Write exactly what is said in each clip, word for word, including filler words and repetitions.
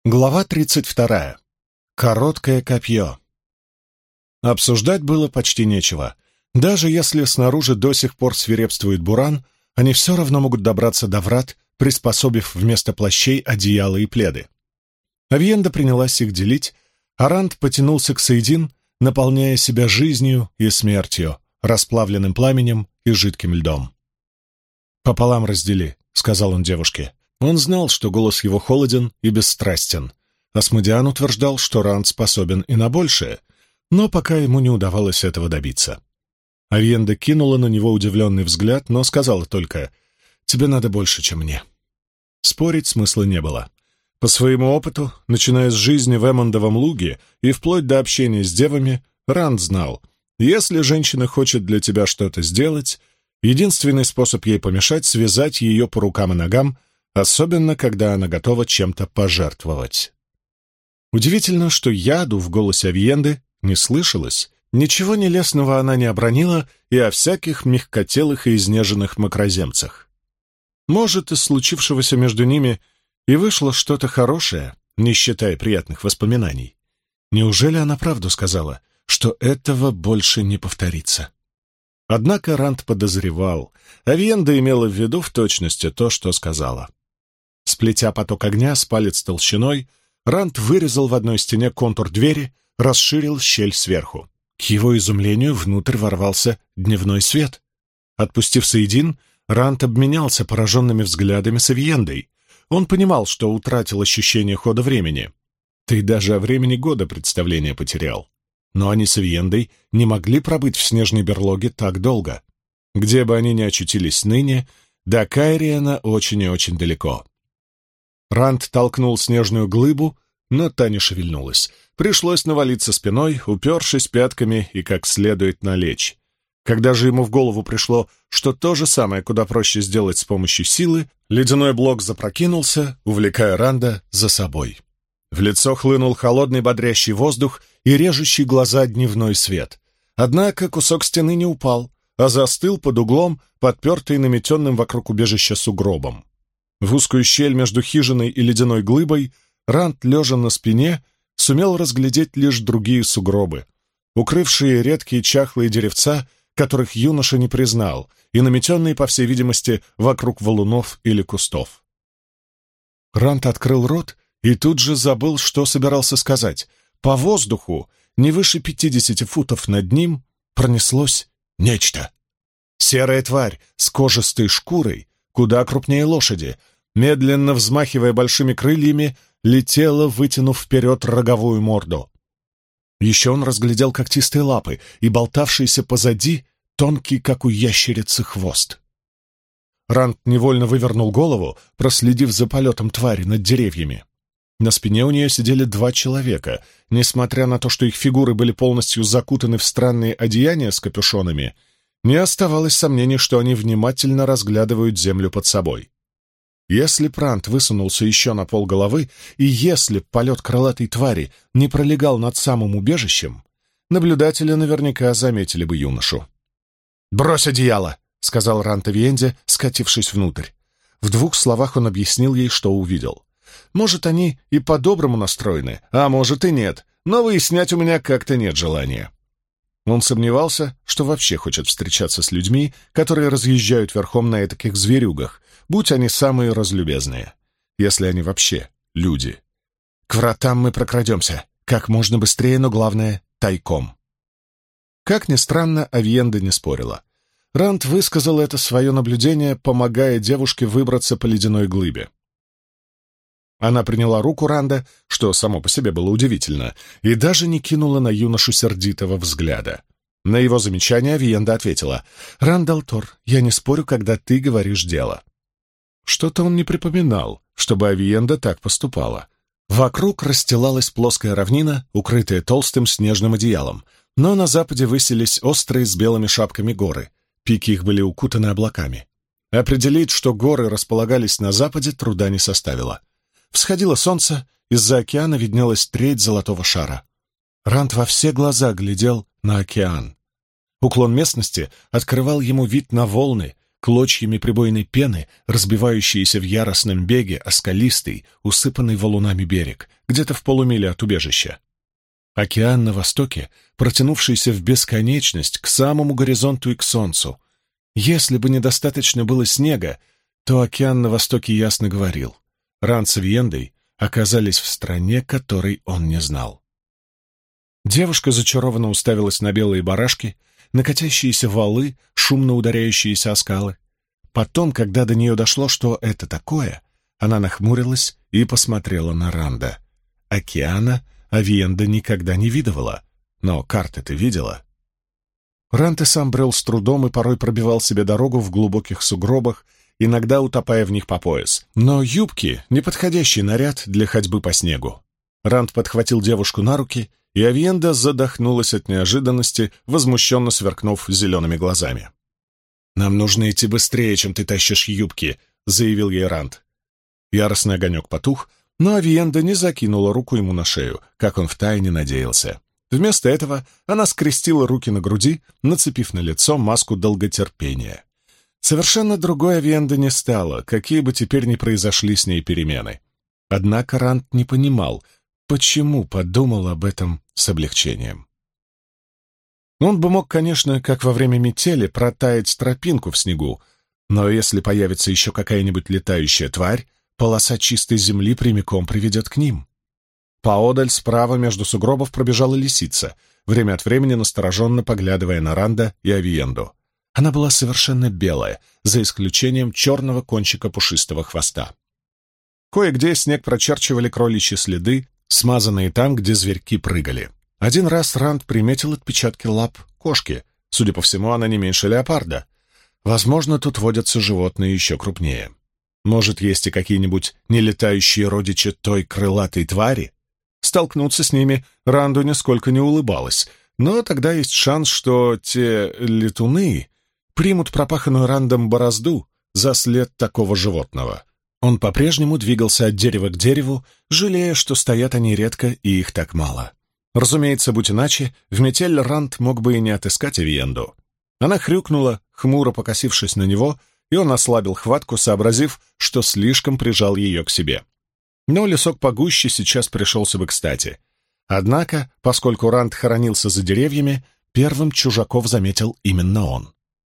Глава тридцать вторая. Короткое копье. Обсуждать было почти нечего. Даже если снаружи до сих пор свирепствует буран, они все равно могут добраться до врат, приспособив вместо плащей одеяла и пледы. Авиенда принялась их делить, а Ранд потянулся к Сейдин, наполняя себя жизнью и смертью, расплавленным пламенем и жидким льдом. «Пополам раздели», — сказал он девушке. Он знал, что голос его холоден и бесстрастен. Асмодиан утверждал, что Ранд способен и на большее, но пока ему не удавалось этого добиться. Авиенда кинула на него удивленный взгляд, но сказала только: «Тебе надо больше, чем мне». Спорить смысла не было. По своему опыту, начиная с жизни в Эммондовом луге и вплоть до общения с девами, Ранд знал: если женщина хочет для тебя что-то сделать, единственный способ ей помешать — связать ее по рукам и ногам, особенно когда она готова чем-то пожертвовать. Удивительно, что яду в голосе Авиенды не слышалось, ничего нелестного она не обронила и о всяких мягкотелых и изнеженных макроземцах. Может, из случившегося между ними и вышло что-то хорошее, не считая приятных воспоминаний. Неужели она правду сказала, что этого больше не повторится? Однако Ранд подозревал, Авиенда имела в виду в точности то, что сказала. Сплетя поток огня с палец толщиной, Ранд вырезал в одной стене контур двери, расширил щель сверху. К его изумлению внутрь ворвался дневной свет. Отпустив Сейдин, Ранд обменялся пораженными взглядами с Авиендой. Он понимал, что утратил ощущение хода времени. Ты даже о времени года представление потерял. Но они с Авиендой не могли пробыть в снежной берлоге так долго. Где бы они ни очутились ныне, до Кайриена очень и очень далеко. Ранд толкнул снежную глыбу, но та не шевельнулась. Пришлось навалиться спиной, упершись пятками и как следует налечь. Когда же ему в голову пришло, что то же самое куда проще сделать с помощью силы, ледяной блок запрокинулся, увлекая Ранда за собой. В лицо хлынул холодный бодрящий воздух и режущий глаза дневной свет. Однако кусок стены не упал, а застыл под углом, подпертый наметенным вокруг убежища сугробом. В узкую щель между хижиной и ледяной глыбой Ранд, лежа на спине, сумел разглядеть лишь другие сугробы, укрывшие редкие чахлые деревца, которых юноша не признал, и наметенные, по всей видимости, вокруг валунов или кустов. Ранд открыл рот и тут же забыл, что собирался сказать. По воздуху, не выше пятидесяти футов над ним, пронеслось нечто. Серая тварь с кожистой шкурой, куда крупнее лошади, медленно взмахивая большими крыльями, летела, вытянув вперед роговую морду. Еще он разглядел когтистые лапы и болтавшийся позади тонкий, как у ящерицы, хвост. Ранд невольно вывернул голову, проследив за полетом твари над деревьями. На спине у нее сидели два человека. Несмотря на то, что их фигуры были полностью закутаны в странные одеяния с капюшонами, не оставалось сомнений, что они внимательно разглядывают землю под собой. Если Прант высунулся еще на полголовы, и если полет крылатой твари не пролегал над самым убежищем, наблюдатели наверняка заметили бы юношу. «Брось одеяло!» — сказал Ранд Авиенде, скатившись внутрь. В двух словах он объяснил ей, что увидел. Может, они и по-доброму настроены, а может и нет, но выяснять у меня как-то нет желания. Он сомневался, что вообще хочет встречаться с людьми, которые разъезжают верхом на этаких зверюгах, будь они самые разлюбезные, если они вообще люди. К вратам мы прокрадемся, как можно быстрее, но главное — тайком. Как ни странно, Авиенда не спорила. Ранд высказал это свое наблюдение, помогая девушке выбраться по ледяной глыбе. Она приняла руку Ранда, что само по себе было удивительно, и даже не кинула на юношу сердитого взгляда. На его замечание Авиенда ответила: «Рандалтор, я не спорю, когда ты говоришь дело». Что-то он не припоминал, чтобы Авиенда так поступала. Вокруг расстилалась плоская равнина, укрытая толстым снежным одеялом, но на западе высились острые с белыми шапками горы, пики их были укутаны облаками. Определить, что горы располагались на западе, труда не составило. Всходило солнце, из-за океана виднелась треть золотого шара. Ранд во все глаза глядел на океан. Уклон местности открывал ему вид на волны, клочьями прибойной пены, разбивающиеся в яростном беге о скалистый, усыпанный валунами берег, где-то в полумиле от убежища. Океан на востоке, протянувшийся в бесконечность к самому горизонту и к солнцу. Если бы недостаточно было снега, то океан на востоке ясно говорил. Ранд с Авиендой оказались в стране, которой он не знал. Девушка зачарованно уставилась на белые барашки, на катящиеся валы, шумно ударяющиеся о скалы. Потом, когда до нее дошло, что это такое, она нахмурилась и посмотрела на Ранда. Океана Авиенда никогда не видывала, но карты ты видела. Ранд и сам брел с трудом и порой пробивал себе дорогу в глубоких сугробах, иногда утопая в них по пояс. Но юбки — неподходящий наряд для ходьбы по снегу. Ранд подхватил девушку на руки, и Авиенда задохнулась от неожиданности, возмущенно сверкнув зелеными глазами. «Нам нужно идти быстрее, чем ты тащишь юбки», — заявил ей Ранд. Яростный огонек потух, но Авиенда не закинула руку ему на шею, как он втайне надеялся. Вместо этого она скрестила руки на груди, нацепив на лицо маску долготерпения. Совершенно другой Авиенда не стала, какие бы теперь ни произошли с ней перемены. Однако Ранд не понимал, почему подумал об этом с облегчением. Он бы мог, конечно, как во время метели, протаять тропинку в снегу, но если появится еще какая-нибудь летающая тварь, полоса чистой земли прямиком приведет к ним. Поодаль справа между сугробов пробежала лисица, время от времени настороженно поглядывая на Ранда и Авиенду. Она была совершенно белая, за исключением черного кончика пушистого хвоста. Кое-где снег прочерчивали кроличьи следы, смазанные там, где зверьки прыгали. Один раз Ранд приметил отпечатки лап кошки. Судя по всему, она не меньше леопарда. Возможно, тут водятся животные еще крупнее. Может, есть и какие-нибудь нелетающие родичи той крылатой твари? Столкнуться с ними Ранду нисколько не улыбалось, но тогда есть шанс, что те летуны примут пропаханную Рандом борозду за след такого животного. Он по-прежнему двигался от дерева к дереву, жалея, что стоят они редко и их так мало. Разумеется, будь иначе, в метель Ранд мог бы и не отыскать Авиенду. Она хрюкнула, хмуро покосившись на него, и он ослабил хватку, сообразив, что слишком прижал ее к себе. Но лесок погуще сейчас пришелся бы кстати. Однако, поскольку Ранд хоронился за деревьями, первым чужаков заметил именно он.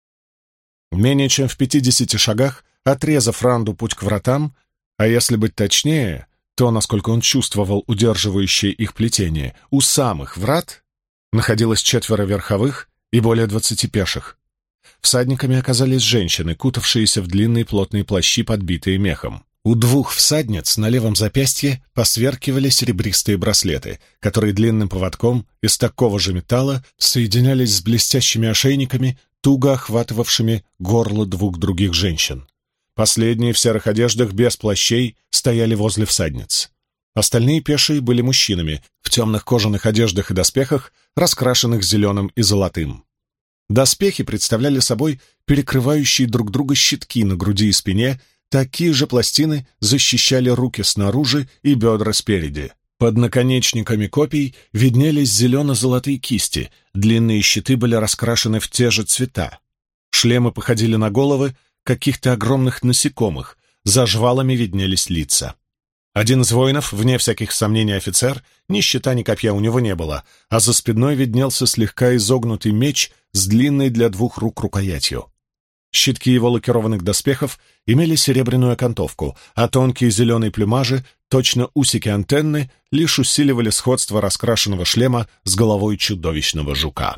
Менее чем в пятидесяти шагах, отрезав Ранду путь к вратам, а если быть точнее, то, насколько он чувствовал удерживающее их плетение, у самых врат находилось четверо верховых и более двадцати пеших. Всадниками оказались женщины, кутавшиеся в длинные плотные плащи, подбитые мехом. У двух всадниц на левом запястье посверкивали серебристые браслеты, которые длинным поводком из такого же металла соединялись с блестящими ошейниками, туго охватывавшими горло двух других женщин. Последние в серых одеждах без плащей стояли возле всадниц. Остальные пешие были мужчинами в темных кожаных одеждах и доспехах, раскрашенных зеленым и золотым. Доспехи представляли собой перекрывающие друг друга щитки на груди и спине, такие же пластины защищали руки снаружи и бедра спереди. Под наконечниками копий виднелись зелено-золотые кисти, длинные щиты были раскрашены в те же цвета. Шлемы походили на головы каких-то огромных насекомых, за жвалами виднелись лица. Один из воинов, вне всяких сомнений офицер, ни щита, ни копья у него не было, а за спиной виднелся слегка изогнутый меч с длинной для двух рук рукоятью. Щитки его лакированных доспехов имели серебряную окантовку, а тонкие зеленые плюмажи, точно усики антенны, лишь усиливали сходство раскрашенного шлема с головой чудовищного жука.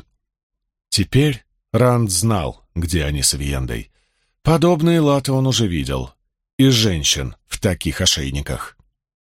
Теперь Ранд знал, где они с Авиендой. Подобные латы он уже видел. И женщин в таких ошейниках.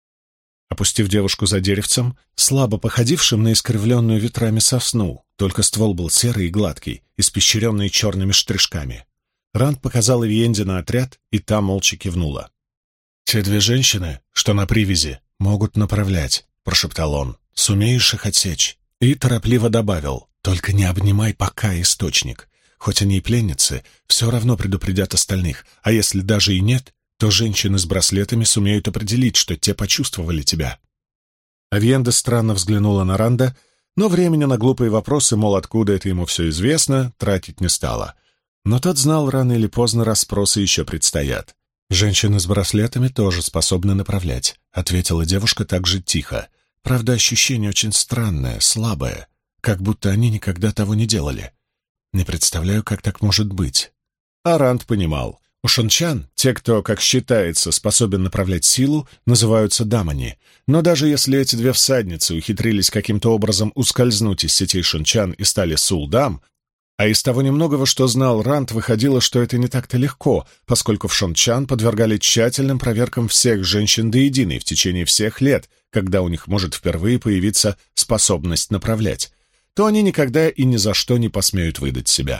Опустив девушку за деревцем, слабо походившим на искривленную ветрами сосну, только ствол был серый и гладкий, испещренный черными штришками, Ранд показал Авиенде на отряд, и та молча кивнула. «Те две женщины, что на привязи, могут направлять», — прошептал он. «Сумеешь их отсечь?» И торопливо добавил: «Только не обнимай пока источник. Хоть они и пленницы, все равно предупредят остальных, а если даже и нет, то женщины с браслетами сумеют определить, что те почувствовали тебя». Авиенда странно взглянула на Ранда, но времени на глупые вопросы, мол, откуда это ему все известно, тратить не стала. Но тот знал, рано или поздно расспросы еще предстоят. «Женщины с браслетами тоже способны направлять», — ответила девушка так же тихо. «Правда, ощущение очень странное, слабое, как будто они никогда того не делали. Не представляю, как так может быть». А Ранд понимал. У шончан, те, кто, как считается, способен направлять силу, называются дамани. Но даже если эти две всадницы ухитрились каким-то образом ускользнуть из сетей шончан и стали сулдам, а из того немногого, что знал Ранд, выходило, что это не так-то легко, поскольку в шончан подвергали тщательным проверкам всех женщин до единой в течение всех лет, когда у них может впервые появиться способность направлять, то они никогда и ни за что не посмеют выдать себя.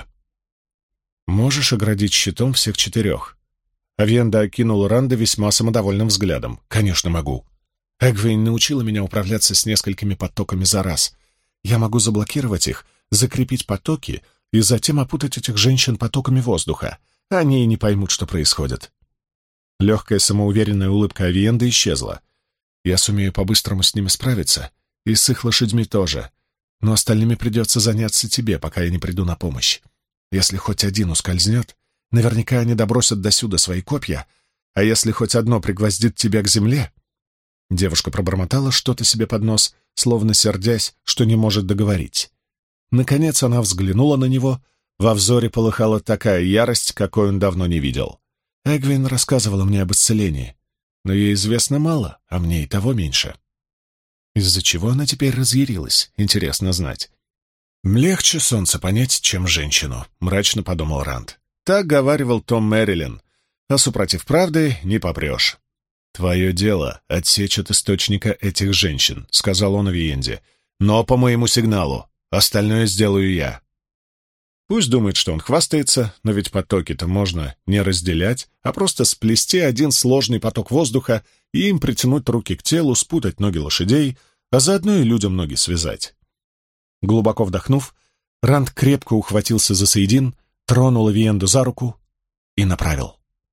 «Можешь оградить щитом всех четырех?» Авиенда окинула Ранда весьма самодовольным взглядом. «Конечно могу. Эгвейн научила меня управляться с несколькими потоками за раз. Я могу заблокировать их, закрепить потоки и затем опутать этих женщин потоками воздуха. Они и не поймут, что происходит». Легкая самоуверенная улыбка Авиенды исчезла. «Я сумею по-быстрому с ними справиться, и с их лошадьми тоже. Но остальными придется заняться тебе, пока я не приду на помощь. Если хоть один ускользнет, наверняка они добросят досюда свои копья, а если хоть одно пригвоздит тебя к земле...» Девушка пробормотала что-то себе под нос, словно сердясь, что не может договорить. Наконец она взглянула на него. Во взоре полыхала такая ярость, какой он давно не видел. «Эгвин рассказывала мне об исцелении, но ей известно мало, а мне и того меньше». Из-за чего она теперь разъярилась, интересно знать. «Легче солнце понять, чем женщину», — мрачно подумал Ранд. Так говаривал Том Мэрилин, а супротив правды не попрешь. «Твое дело — отсечь от источника этих женщин», — сказал он Авиенде. «Но по моему сигналу. Остальное сделаю я». Пусть думает, что он хвастается, но ведь потоки-то можно не разделять, а просто сплести один сложный поток воздуха и им притянуть руки к телу, спутать ноги лошадей, а заодно и людям ноги связать. Глубоко вдохнув, Ранд крепко ухватился за Саидин, тронул Авиенду за руку и направил.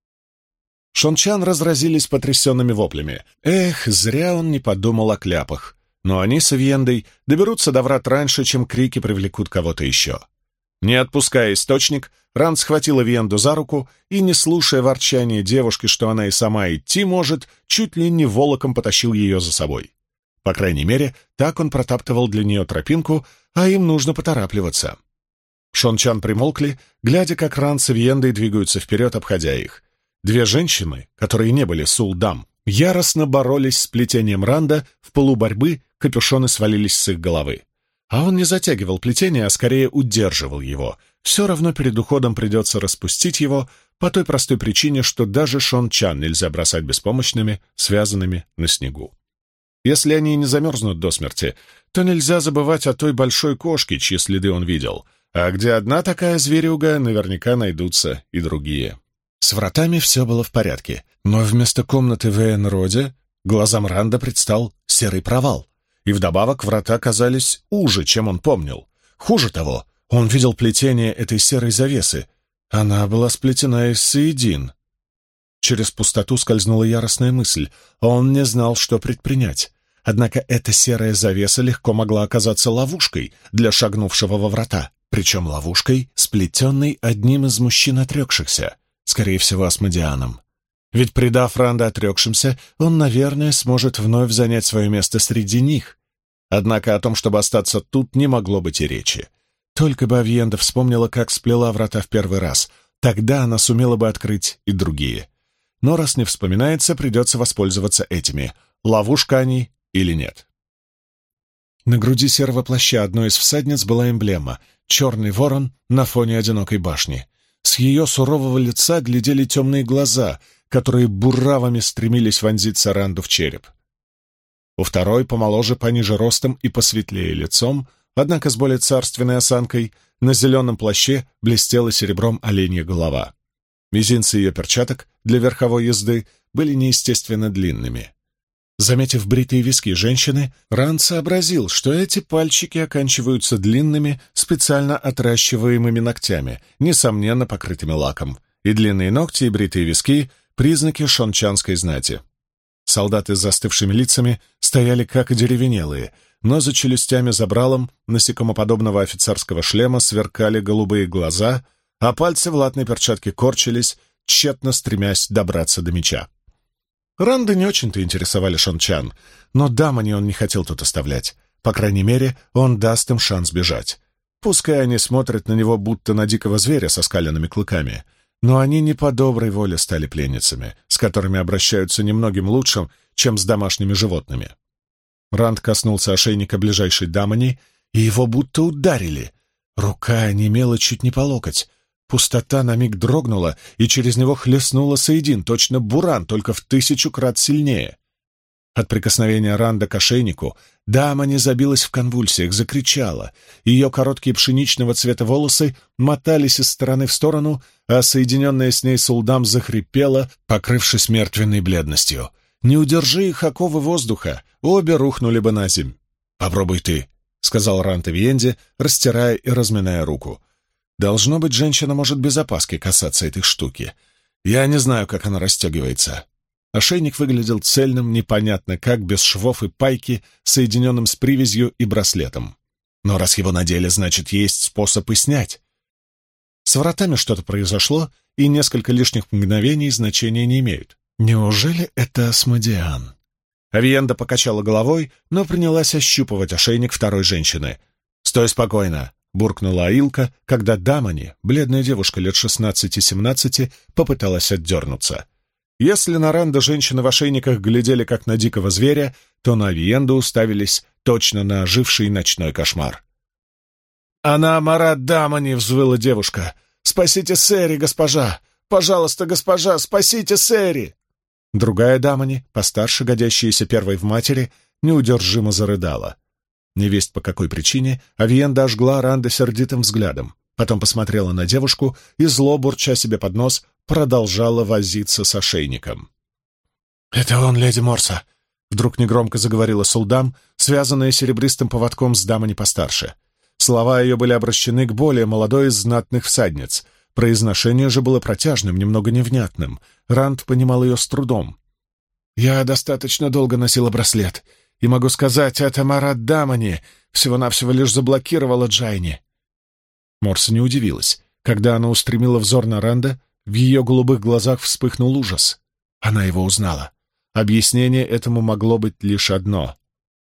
Шончан разразились потрясенными воплями. Эх, зря он не подумал о кляпах. Но они с Авиендой доберутся до врат раньше, чем крики привлекут кого-то еще. Не отпуская источник, Ранд схватил Авиенду за руку и, не слушая ворчания девушки, что она и сама идти может, чуть ли не волоком потащил ее за собой. По крайней мере, так он протаптывал для нее тропинку, а им нужно поторапливаться. Шончан примолкли, глядя, как Ранд с Авиендой двигаются вперед, обходя их. Две женщины, которые не были сулдам, яростно боролись с плетением Ранда, в пылу борьбы капюшоны свалились с их головы. А он не затягивал плетение, а скорее удерживал его. Все равно перед уходом придется распустить его, по той простой причине, что даже Шончан нельзя бросать беспомощными, связанными на снегу. Если они не замерзнут до смерти, то нельзя забывать о той большой кошке, чьи следы он видел. А где одна такая зверюга, наверняка найдутся и другие. С вратами все было в порядке, но вместо комнаты в Эйнроде глазам Ранда предстал серый провал. И вдобавок врата казались уже, чем он помнил. Хуже того, он видел плетение этой серой завесы. Она была сплетена из Саидин. Через пустоту скользнула яростная мысль, а он не знал, что предпринять. Однако эта серая завеса легко могла оказаться ловушкой для шагнувшего во врата, причем ловушкой, сплетенной одним из мужчин отрекшихся, скорее всего, Асмодианом. Ведь, предав Ранда отрекшимся, он, наверное, сможет вновь занять свое место среди них. Однако о том, чтобы остаться тут, не могло быть и речи. Только бы Авиенда вспомнила, как сплела врата в первый раз. Тогда она сумела бы открыть и другие. Но раз не вспоминается, придется воспользоваться этими. Ловушка они или нет. На груди серого плаща одной из всадниц была эмблема — черный ворон на фоне одинокой башни. С ее сурового лица глядели темные глаза, которые буравами стремились вонзиться Ранду в череп. У второй, помоложе, пониже ростом и посветлее лицом, однако с более царственной осанкой, на зеленом плаще блестела серебром оленья голова. Мизинцы ее перчаток для верховой езды были неестественно длинными. Заметив бритые виски женщины, Ранд сообразил, что эти пальчики оканчиваются длинными, специально отращиваемыми ногтями, несомненно покрытыми лаком, и длинные ногти и бритые виски — признаки шончанской знати. Солдаты с застывшими лицами стояли как одеревенелые, но за челюстями забралом насекомоподобного офицерского шлема сверкали голубые глаза, а пальцы в латной перчатке корчились, тщетно стремясь добраться до меча. Ранда не очень-то интересовали Шон-чан, но Дамани он не хотел тут оставлять. По крайней мере, он даст им шанс бежать. Пускай они смотрят на него, будто на дикого зверя со скаленными клыками, но они не по доброй воле стали пленницами, с которыми обращаются немногим лучше, чем с домашними животными. Ранд коснулся ошейника ближайшей Дамани, и его будто ударили. Рука онемела чуть не по локоть. Пустота на миг дрогнула, и через него хлестнула Саидин, точно буран, только в тысячу крат сильнее. От прикосновения Ранда к ошейнику Дамани забилась в конвульсиях, закричала. Ее короткие пшеничного цвета волосы мотались из стороны в сторону, а соединенная с ней Сулдам захрипела, покрывшись мертвенной бледностью. Не удержи их оковы воздуха, обе рухнули бы на земь. «Попробуй ты», — сказал Ранд Авиенде, растирая и разминая руку. «Должно быть, женщина может без опаски касаться этой штуки. Я не знаю, как она расстегивается». Ошейник выглядел цельным, непонятно как, без швов и пайки, соединенным с привязью и браслетом. Но раз его надели, значит, есть способ и снять. С вратами что-то произошло, и несколько лишних мгновений значения не имеют. Неужели это Асмодиан? Авиенда покачала головой, но принялась ощупывать ошейник второй женщины. «Стой спокойно!» — буркнула Аилка, когда Дамани, бледная девушка лет шестнадцати-семнадцати, попыталась отдернуться. Если на Ранда женщины в ошейниках глядели как на дикого зверя, то на Авиенду уставились точно на оживший ночной кошмар. «Она Марат Дамани!» — взвыла девушка. «Спасите Сэри, госпожа! Пожалуйста, госпожа, спасите Сэри!» Другая Дамани, постарше, годящаяся первой в матери, неудержимо зарыдала. Невесть по какой причине Авиенда ожгла Ранда сердитым взглядом, потом посмотрела на девушку и, зло бурча себе под нос, продолжала возиться с ошейником. «Это он, леди Морса!» — вдруг негромко заговорила Сулдам, связанная серебристым поводком с Дамани постарше. Слова ее были обращены к более молодой из знатных всадниц. Произношение же было протяжным, немного невнятным. Ранд понимал ее с трудом. «Я достаточно долго носила браслет, и могу сказать, это Марат Дамани всего-навсего лишь заблокировала Джайни». Морса не удивилась. Когда она устремила взор на Ранда, в ее голубых глазах вспыхнул ужас. Она его узнала. Объяснение этому могло быть лишь одно.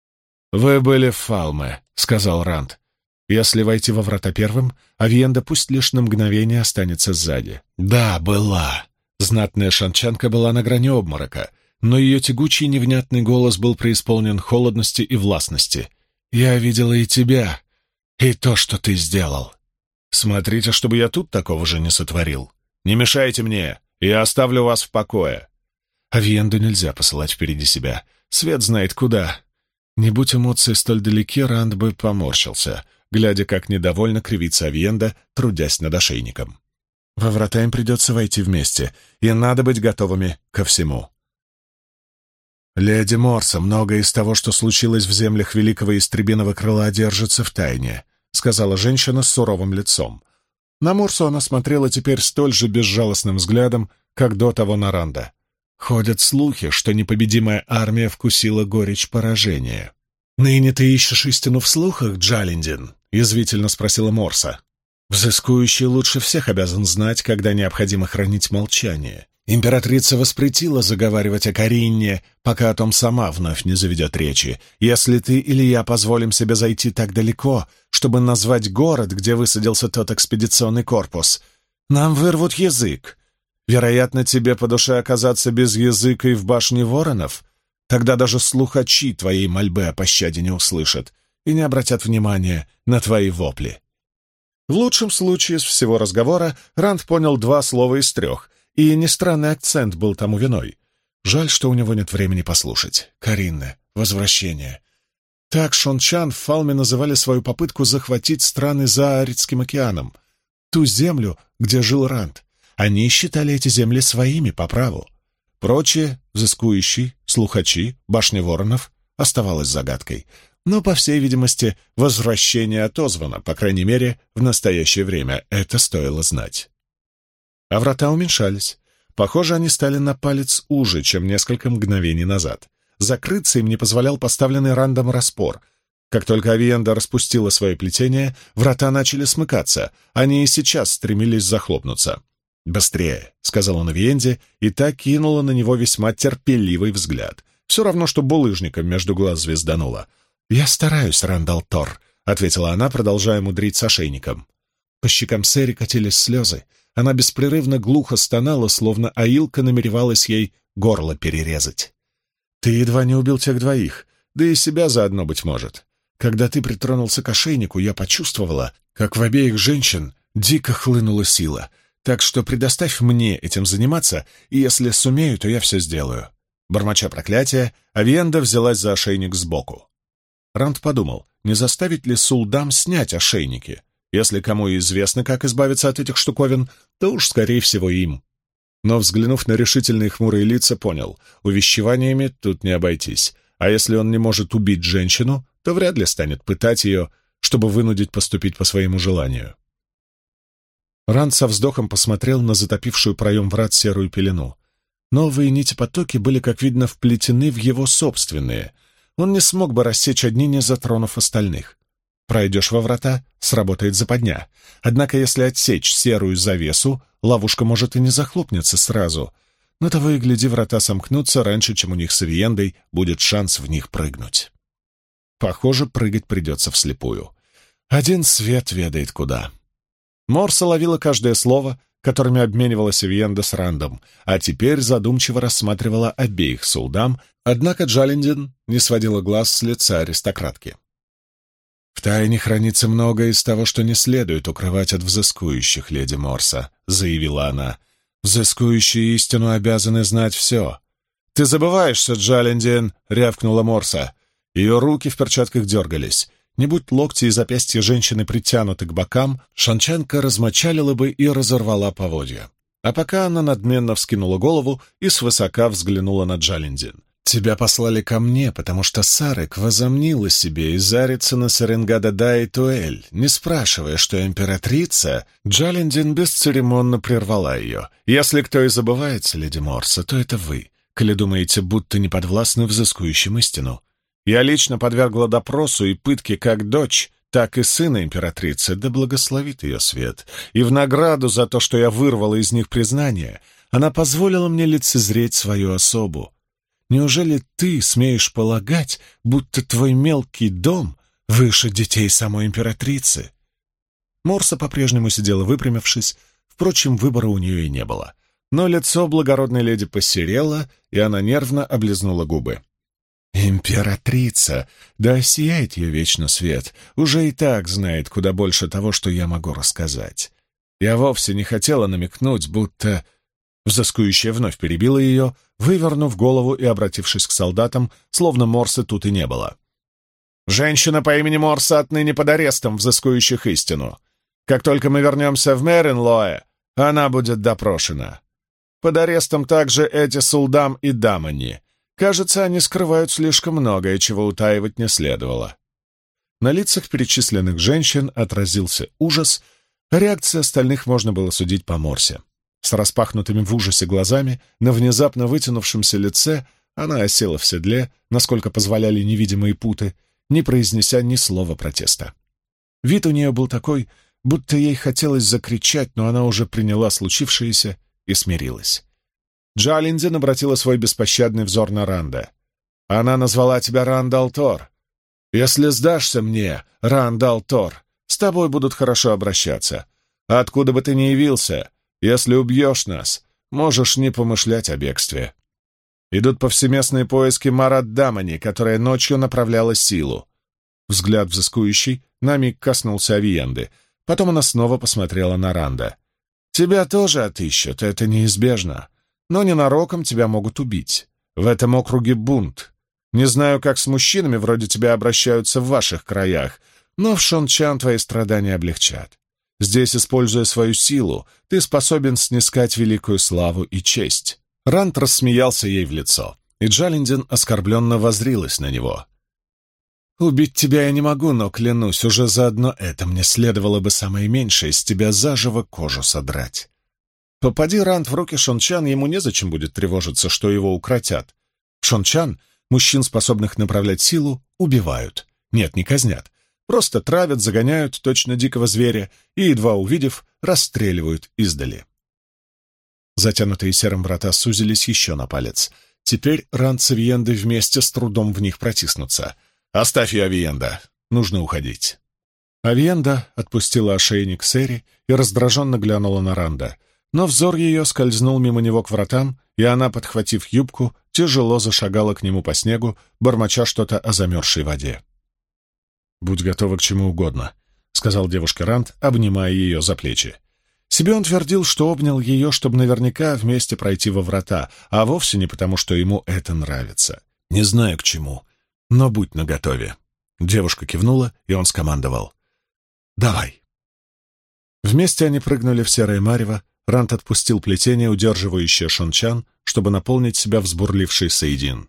«Вы были в Фалме», — сказал Ранд. «Если войти во врата первым, Авиенда пусть лишь на мгновение останется сзади». «Да, была». Знатная шанчанка была на грани обморока, но ее тягучий невнятный голос был преисполнен холодности и властности. «Я видела и тебя, и то, что ты сделал. Смотрите, чтобы я тут такого же не сотворил. Не мешайте мне, я оставлю вас в покое». Авиенду нельзя посылать впереди себя. Свет знает куда. Не будь эмоции столь далеки, Ранд бы поморщился, глядя, как недовольно кривится Авиенда, трудясь над ошейником. Во врата им придется войти вместе, и надо быть готовыми ко всему. «Леди Морса, многое из того, что случилось в землях Великого Истребиного Крыла, держится в тайне», — сказала женщина с суровым лицом. На Морсу она смотрела теперь столь же безжалостным взглядом, как до того на Ранда. Ходят слухи, что непобедимая армия вкусила горечь поражения. «Ныне ты ищешь истину в слухах, Джалиндин?» — язвительно спросила Морса. «Взыскующий лучше всех обязан знать, когда необходимо хранить молчание. Императрица воспретила заговаривать о Каринне, пока о том сама вновь не заведет речи. Если ты или я позволим себе зайти так далеко, чтобы назвать город, где высадился тот экспедиционный корпус, нам вырвут язык. Вероятно, тебе по душе оказаться без языка и в башне воронов? Тогда даже слухачи твоей мольбы о пощаде не услышат и не обратят внимания на твои вопли». В лучшем случае из всего разговора Ранд понял два слова из трех, и не странный акцент был тому виной. Жаль, что у него нет времени послушать. Каринне, возвращение. Так Шон-чан в Фалме называли свою попытку захватить страны за Аридским океаном, ту землю, где жил Ранд. Они считали эти земли своими по праву. Прочее, взыскующий, слухачи, башня воронов, оставалось загадкой. Но, по всей видимости, возвращение отозвано, по крайней мере, в настоящее время. Это стоило знать. А врата уменьшались. Похоже, они стали на палец уже, чем несколько мгновений назад. Закрыться им не позволял поставленный Рандом распор. Как только Авиенда распустила свое плетение, врата начали смыкаться, они и сейчас стремились захлопнуться. «Быстрее», — сказал он Авиенде, и та кинула на него весьма терпеливый взгляд. Все равно, что булыжником между глаз звездануло. «Я стараюсь, Рандал Тор», — ответила она, продолжая мудрить с ошейником. По щекам Сэри катились слезы. Она беспрерывно глухо стонала, словно Аилка намеревалась ей горло перерезать. «Ты едва не убил тех двоих, да и себя заодно, быть может. Когда ты притронулся к ошейнику, я почувствовала, как в обеих женщин дико хлынула сила. Так что предоставь мне этим заниматься, и если сумею, то я все сделаю». Бормоча проклятия, Авиенда взялась за ошейник сбоку. Ранд подумал, не заставить ли Сулдам снять ошейники. Если кому и известно, как избавиться от этих штуковин, то уж, скорее всего, им. Но, взглянув на решительные хмурые лица, понял, увещеваниями тут не обойтись. А если он не может убить женщину, то вряд ли станет пытать ее, чтобы вынудить поступить по своему желанию. Ранд со вздохом посмотрел на затопившую проем врат серую пелену. Новые нити-потоки были, как видно, вплетены в его собственные. Он не смог бы рассечь одни, не затронув остальных. Пройдешь во врата — сработает западня. Однако, если отсечь серую завесу, ловушка может и не захлопнется сразу. Но того и гляди, врата сомкнутся раньше, чем у них с Авиендой будет шанс в них прыгнуть. Похоже, прыгать придется вслепую. Один свет ведает куда. Морса ловила каждое слово, которыми обменивалась Авиенда с Рандом, а теперь задумчиво рассматривала обеих Сулдам, однако Джалендин не сводила глаз с лица аристократки. «В тайне хранится многое из того, что не следует укрывать от взыскующих, леди Морса», — заявила она. «Взыскующие истину обязаны знать все». «Ты забываешься, Джалендин», — рявкнула Морса. Ее руки в перчатках дергались. Не будь локти и запястья женщины притянуты к бокам, шанчанка размочалила бы и разорвала поводья. А пока она надменно вскинула голову и свысока взглянула на Джалендин. «Тебя послали ко мне, потому что Сарек возомнила себе и зарится на Серенгада-да и Туэль, не спрашивая, что императрица...» Джалендин бесцеремонно прервала ее. «Если кто и забывается, леди Морса, то это вы, коли думаете, будто не подвластны взыскующим истину. Я лично подвергла допросу и пытке как дочь, так и сына императрицы, да благословит ее свет. И в награду за то, что я вырвала из них признание, она позволила мне лицезреть свою особу. Неужели ты смеешь полагать, будто твой мелкий дом выше детей самой императрицы?» Морса по-прежнему сидела выпрямившись, впрочем, выбора у нее и не было. Но лицо благородной леди посерело, и она нервно облизнула губы. «Императрица, да сияет ее вечно свет, уже и так знает куда больше того, что я могу рассказать. Я вовсе не хотела намекнуть, будто...» Взыскующая вновь перебила ее, вывернув голову и обратившись к солдатам, словно Морсы тут и не было. «Женщина по имени Морса отныне под арестом взыскующих истину. Как только мы вернемся в Меренлоэ, она будет допрошена. Под арестом также эти Сулдам и Дамани. Кажется, они скрывают слишком многое, чего утаивать не следовало». На лицах перечисленных женщин отразился ужас, а реакции остальных можно было судить по Морсе. С распахнутыми в ужасе глазами, на внезапно вытянувшемся лице, она осела в седле, насколько позволяли невидимые путы, не произнеся ни слова протеста. Вид у нее был такой, будто ей хотелось закричать, но она уже приняла случившееся и смирилась. Джалендин обратила свой беспощадный взор на Ранда. «Она назвала тебя Рандал Тор. Если сдашься мне, Рандал Тор, с тобой будут хорошо обращаться. А откуда бы ты ни явился, если убьешь нас, можешь не помышлять о бегстве. Идут повсеместные поиски Марат Дамани, которая ночью направляла силу». Взгляд взыскующий на миг коснулся Авиенды. Потом она снова посмотрела на Ранда. «Тебя тоже отыщут, это неизбежно. Но ненароком тебя могут убить. В этом округе бунт. Не знаю, как с мужчинами вроде тебя обращаются в ваших краях, но в Шончан твои страдания облегчат. Здесь, используя свою силу, ты способен снискать великую славу и честь». Ранд рассмеялся ей в лицо, и Джалендин оскорбленно воззрилась на него. «Убить тебя я не могу, но, клянусь, уже заодно это мне следовало бы самое меньшее с тебя заживо кожу содрать». Попади Ранд в руки Шончан, ему незачем будет тревожиться, что его укротят. В Шончан мужчин, способных направлять силу, убивают. Нет, не казнят. Просто травят, загоняют точно дикого зверя и, едва увидев, расстреливают издали. Затянутые серым врата сузились еще на палец. Теперь Ранд с Авиендой вместе с трудом в них протиснутся. «Оставь ее, Авиенда! Нужно уходить!» Авиенда отпустила ошейник Сэри и раздраженно глянула на Ранда, но взор ее скользнул мимо него к вратам, и она, подхватив юбку, тяжело зашагала к нему по снегу, бормоча что-то о замерзшей воде. «Будь готова к чему угодно», — сказал девушке Ранд, обнимая ее за плечи. Себе он твердил, что обнял ее, чтобы наверняка вместе пройти во врата, а вовсе не потому, что ему это нравится. «Не знаю к чему, но будь наготове». Девушка кивнула, и он скомандовал: «Давай». Вместе они прыгнули в серое марево. Ранд отпустил плетение, удерживающее Шончан, чтобы наполнить себя взбурливший Сейдин.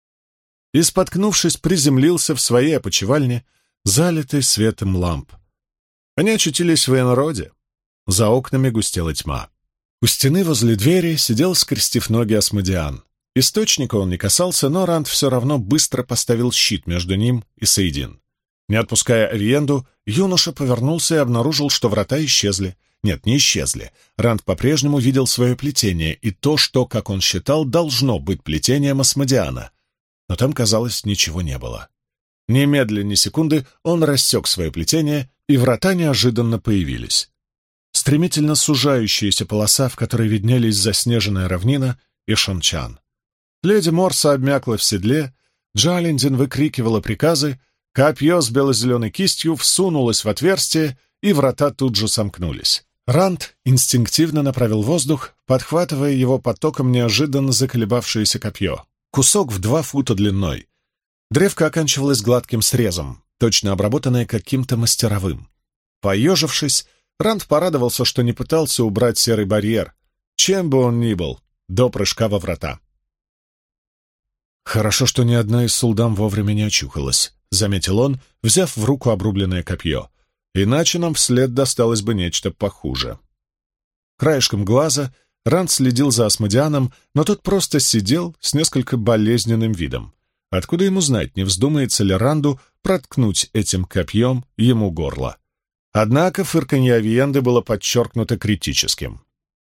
И, споткнувшись, приземлился в своей опочивальне, залитой светом ламп. Они очутились в Энроде. За окнами густела тьма. У стены возле двери сидел, скрестив ноги, Асмодиан. Источника он не касался, но Ранд все равно быстро поставил щит между ним и Сейдин. Не отпуская Авиенду, юноша повернулся и обнаружил, что врата исчезли. Нет, не исчезли. Ранд по-прежнему видел свое плетение и то, что, как он считал, должно быть плетением Асмодиана. Но там, казалось, ничего не было. Немедленно, ни секунды, он рассек свое плетение, и врата неожиданно появились. Стремительно сужающаяся полоса, в которой виднелись заснеженная равнина и Шончан. Леди Морса обмякла в седле, Джалиндин выкрикивала приказы, копье с бело-зеленой кистью всунулось в отверстие, и врата тут же сомкнулись. Ранд инстинктивно направил воздух, подхватывая его потоком неожиданно заколебавшееся копье. Кусок в два фута длиной. Древко оканчивалось гладким срезом, точно обработанное каким-то мастеровым. Поежившись, Ранд порадовался, что не пытался убрать серый барьер, чем бы он ни был, до прыжка во врата. «Хорошо, что ни одна из сулдам вовремя не очухалась», — заметил он, взяв в руку обрубленное копье. «Иначе нам вслед досталось бы нечто похуже». Краешком глаза Ранд следил за Асмодианом, но тот просто сидел с несколько болезненным видом. Откуда ему знать, не вздумается ли Ранду проткнуть этим копьем ему горло? Однако фырканье Авиенды было подчеркнуто критическим.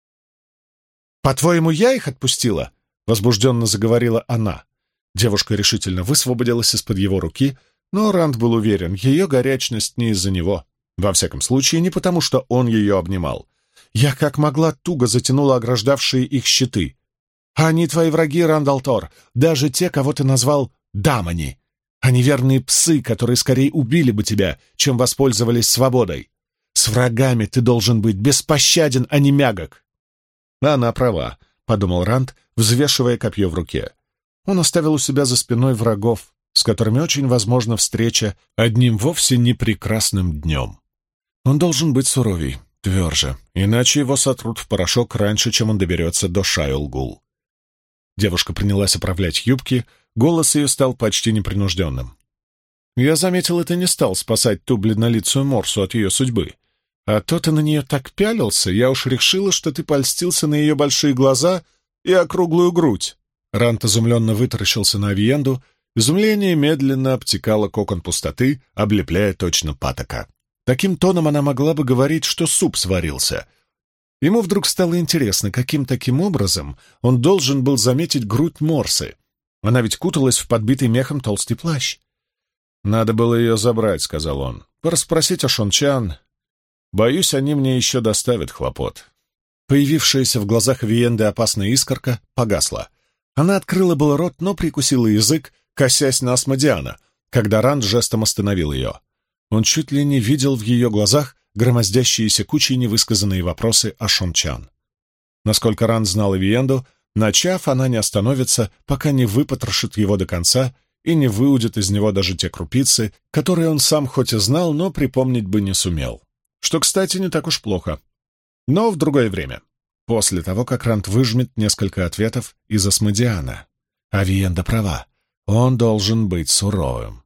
«По-твоему, я их отпустила?» — возбужденно заговорила она. Девушка решительно высвободилась из-под его руки, но Ранд был уверен, ее горячность не из-за него. Во всяком случае, не потому, что он ее обнимал. «Я как могла туго затянула ограждавшие их щиты. А они твои враги, Рандалтор, даже те, кого ты назвал дамани. Они верные псы, которые скорее убили бы тебя, чем воспользовались свободой. С врагами ты должен быть беспощаден, а не мягок». «Она права», — подумал Ранд, взвешивая копье в руке. Он оставил у себя за спиной врагов, с которыми очень возможна встреча одним вовсе не прекрасным днем. Он должен быть суровей, тверже, иначе его сотрут в порошок раньше, чем он доберется до Шайл-Гул. Девушка принялась оправлять юбки, голос ее стал почти непринужденным. «Я заметил, это не стал спасать ту бледнолицую Морсу от ее судьбы. А то ты на нее так пялился, я уж решила, что ты польстился на ее большие глаза и округлую грудь». Ранд изумленно вытаращился на Авиенду. Изумление медленно обтекало кокон пустоты, облепляя точно патока. Таким тоном она могла бы говорить, что суп сварился. Ему вдруг стало интересно, каким таким образом он должен был заметить грудь Морсы. Она ведь куталась в подбитый мехом толстый плащ. «Надо было ее забрать», — сказал он. «Порасспросить о Шончан. Боюсь, они мне еще доставят хлопот». Появившаяся в глазах Авиенды опасная искорка погасла. Она открыла был рот, но прикусила язык, косясь на Асмодиана, когда Ранд жестом остановил ее. Он чуть ли не видел в ее глазах громоздящиеся кучей невысказанные вопросы о Шончан. Насколько Ранд знал Авиенду, начав, она не остановится, пока не выпотрошит его до конца и не выудит из него даже те крупицы, которые он сам хоть и знал, но припомнить бы не сумел. Что, кстати, не так уж плохо. Но в другое время. После того, как Ранд выжмет несколько ответов из Асмодиана. Авиенда права. Он должен быть суровым.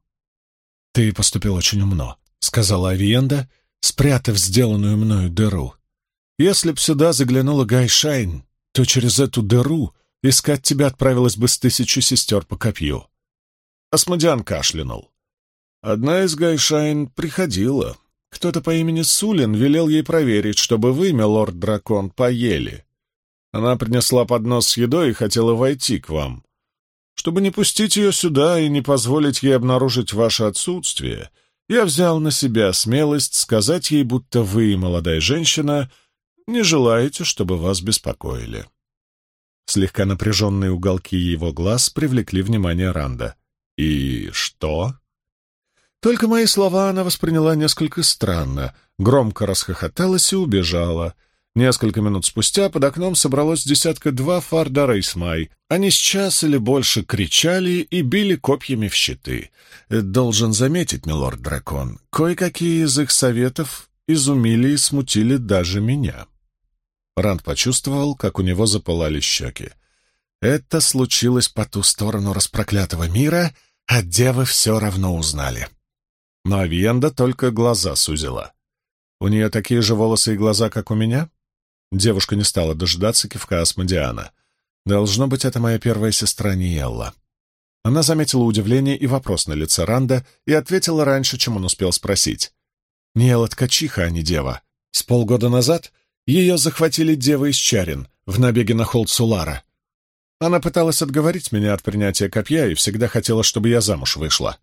«Ты поступил очень умно», — сказала Авиенда, спрятав сделанную мною дыру. «Если б сюда заглянула Гайшайн, то через эту дыру искать тебя отправилась бы с тысячу сестер по копью». Асмодиан кашлянул. Одна из Гайшайн приходила. Кто-то по имени Сулин велел ей проверить, чтобы вы, милорд-дракон, поели. Она принесла поднос с едой и хотела войти к вам. Чтобы не пустить ее сюда и не позволить ей обнаружить ваше отсутствие, я взял на себя смелость сказать ей, будто вы, молодая женщина, не желаете, чтобы вас беспокоили». Слегка напряженные уголки его глаз привлекли внимание Ранда. «И что?» Только мои слова она восприняла несколько странно, громко расхохоталась и убежала. Несколько минут спустя под окном собралось десятка-два фарда Рейсмай. Они с час или больше кричали и били копьями в щиты. Должен заметить, милорд-дракон, кое-какие из их советов изумили и смутили даже меня. Ранд почувствовал, как у него запылали щеки. Это случилось по ту сторону распроклятого мира, а девы все равно узнали. Но Авиенда только глаза сузила. У нее такие же волосы и глаза, как у меня? Девушка не стала дожидаться кивка Асмодиана. Должно быть, это моя первая сестра Ниэлла. Она заметила удивление и вопрос на лице Ранда и ответила раньше, чем он успел спросить. Ниэлла ткачиха, а не дева. С полгода назад ее захватили девы из Чарин в набеге на холд Сулара. Она пыталась отговорить меня от принятия копья и всегда хотела, чтобы я замуж вышла.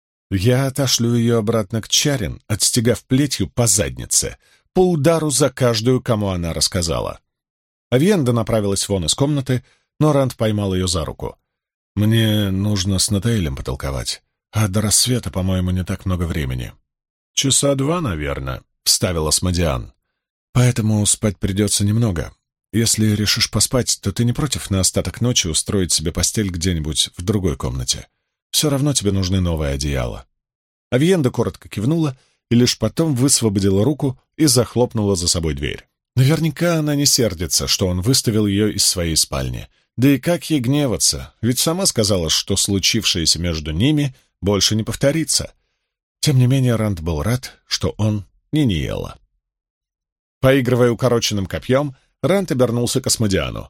Я отошлю ее обратно к Чарин, отстегав плетью по заднице, по удару за каждую, кому она рассказала. Авиенда направилась вон из комнаты, но Ранд поймал ее за руку. «Мне нужно с Натаэлем потолковать, а до рассвета, по-моему, не так много времени». «Часа два, наверное», — вставил Асмодиан. «Поэтому спать придется немного. Если решишь поспать, то ты не против на остаток ночи устроить себе постель где-нибудь в другой комнате? Все равно тебе нужны новые одеяла». Авиенда коротко кивнула и лишь потом высвободила руку и захлопнула за собой дверь. Наверняка она не сердится, что он выставил ее из своей спальни. Да и как ей гневаться, ведь сама сказала, что случившееся между ними больше не повторится. Тем не менее, Ранд был рад, что он не Ниэлла. Поигрывая укороченным копьем, Ранд обернулся к Асмодиану.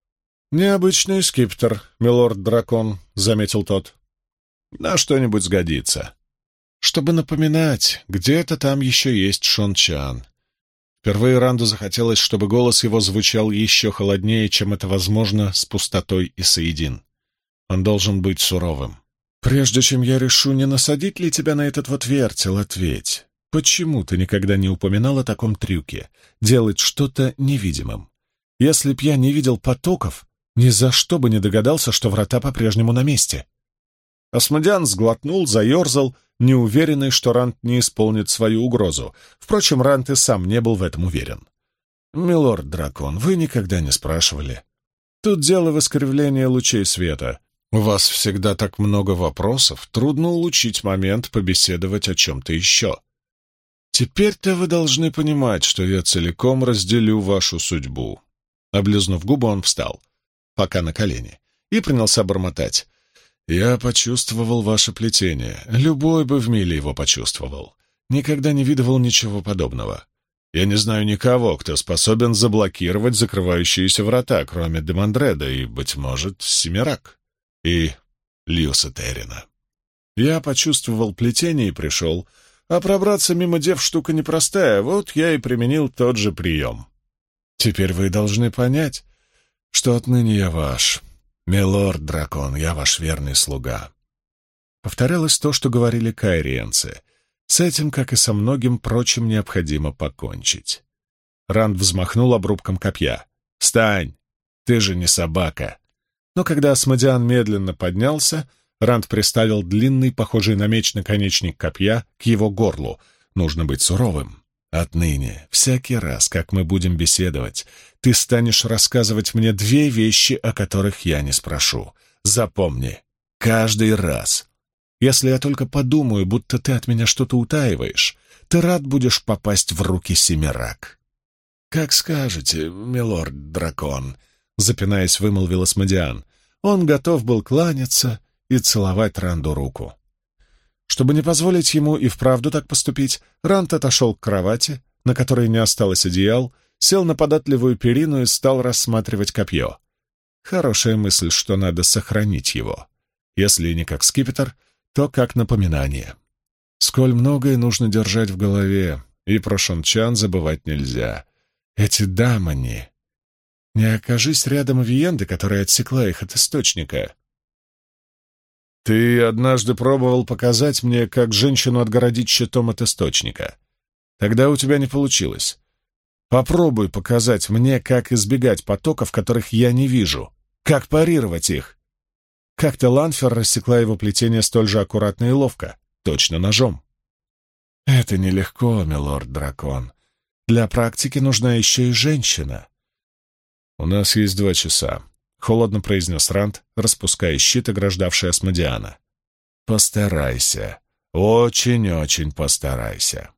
«Необычный скипетр, милорд-дракон», — заметил тот. «На что-нибудь сгодится. Чтобы напоминать, где-то там еще есть Шон-чан». Впервые Ранду захотелось, чтобы голос его звучал еще холоднее, чем это возможно с пустотой и Саидин. Он должен быть суровым. «Прежде чем я решу, не насадить ли тебя на этот вот вертел, ответь. Почему ты никогда не упоминал о таком трюке — делать что-то невидимым? Если б я не видел потоков, ни за что бы не догадался, что врата по-прежнему на месте». Асмодиан сглотнул, заерзал, неуверенный, что Ранд не исполнит свою угрозу. Впрочем, Ранд и сам не был в этом уверен. «Милорд-дракон, вы никогда не спрашивали. Тут дело в искривлении лучей света. У вас всегда так много вопросов, трудно улучшить момент побеседовать о чем-то еще. Теперь-то вы должны понимать, что я целиком разделю вашу судьбу». Облизнув губы, он встал, пока на колени, и принялся бормотать. «Я почувствовал ваше плетение. Любой бы в миле его почувствовал. Никогда не видывал ничего подобного. Я не знаю никого, кто способен заблокировать закрывающиеся врата, кроме Демандреда и, быть может, Семирак и Льюса Террина. Я почувствовал плетение и пришел, а пробраться мимо дев штука непростая, вот я и применил тот же прием. Теперь вы должны понять, что отныне я ваш». «Милорд-дракон, я ваш верный слуга». Повторялось то, что говорили кайриенцы. С этим, как и со многим прочим, необходимо покончить. Ранд взмахнул обрубком копья. «Встань! Ты же не собака!» Но когда Асмодиан медленно поднялся, Ранд приставил длинный, похожий на меч наконечник копья, к его горлу. Нужно быть суровым. «Отныне, всякий раз, как мы будем беседовать, ты станешь рассказывать мне две вещи, о которых я не спрошу. Запомни, каждый раз. Если я только подумаю, будто ты от меня что-то утаиваешь, ты рад будешь попасть в руки Семирак». «Как скажете, милорд-дракон», — запинаясь, вымолвил Асмодиан. Он готов был кланяться и целовать Ранду руку. Чтобы не позволить ему и вправду так поступить, Ранд отошел к кровати, на которой не осталось одеял, сел на податливую перину и стал рассматривать копье. Хорошая мысль, что надо сохранить его. Если не как скипетр, то как напоминание. Сколь многое нужно держать в голове, и про Шончан забывать нельзя. Эти дамани. Не окажись рядом Виенды, которая отсекла их от источника. Ты однажды пробовал показать мне, как женщину отгородить щитом от источника. Тогда у тебя не получилось. Попробуй показать мне, как избегать потоков, которых я не вижу, как парировать их. Как-то Ланфер рассекла его плетение столь же аккуратно и ловко, точно ножом. Это нелегко, милорд-дракон. Для практики нужна еще и женщина. У нас есть два часа, — холодно произнес Ранд, распуская щит, ограждавший Асмодиана. Постарайся, очень-очень постарайся.